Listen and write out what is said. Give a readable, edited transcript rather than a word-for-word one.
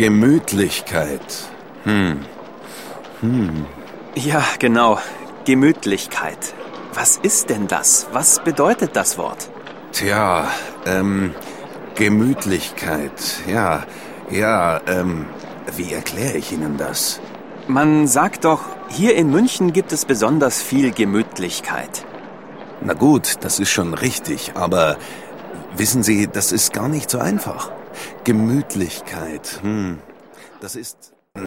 Gemütlichkeit. Ja, genau. Gemütlichkeit. Was ist denn das? Was bedeutet das Wort? Tja, Gemütlichkeit. Ja, wie erkläre ich Ihnen das? Man sagt doch, hier in München gibt es besonders viel Gemütlichkeit. Na gut, das ist schon richtig, aber wissen Sie, das ist gar nicht so einfach. Gemütlichkeit, das ist...